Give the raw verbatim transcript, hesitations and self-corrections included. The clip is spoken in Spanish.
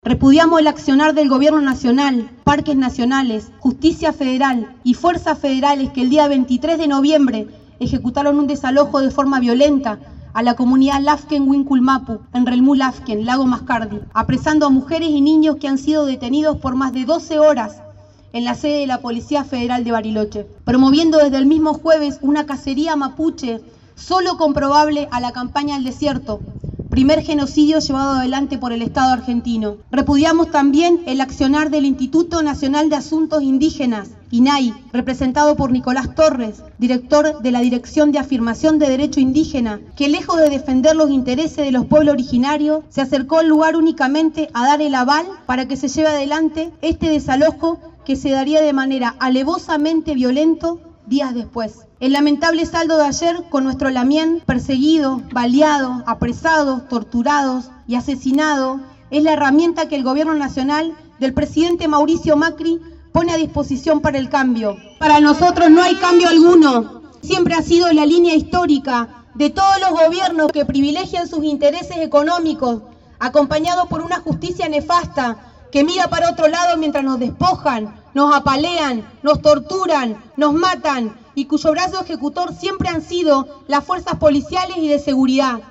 Repudiamos el accionar del Gobierno Nacional, parques nacionales, Justicia Federal y fuerzas federales que el día veintitrés de noviembre ejecutaron un desalojo de forma violenta a la comunidad Lafken Winculmapu, en Relmú Lafken, Lago Mascardi, apresando a mujeres y niños que han sido detenidos por más de doce horas en la sede de la Policía Federal de Bariloche, promoviendo desde el mismo jueves una cacería mapuche solo comprobable a la campaña del desierto, primer genocidio llevado adelante por el Estado argentino. Repudiamos también el accionar del Instituto Nacional de Asuntos Indígenas, I N A I, representado por Nicolás Torres, director de la Dirección de Afirmación de Derecho Indígena, que lejos de defender los intereses de los pueblos originarios, se acercó al lugar únicamente a dar el aval para que se lleve adelante este desalojo que se daría de manera alevosamente violento días después. El lamentable saldo de ayer con nuestro Lamien perseguido, baleado, apresado, torturado y asesinado es la herramienta que el Gobierno Nacional del presidente Mauricio Macri pone a disposición para el cambio. Para nosotros no hay cambio alguno. Siempre ha sido la línea histórica de todos los gobiernos que privilegian sus intereses económicos, acompañados por una justicia nefasta que mira para otro lado mientras nos despojan, nos apalean, nos torturan, nos matan y cuyo brazo ejecutor siempre han sido las fuerzas policiales y de seguridad.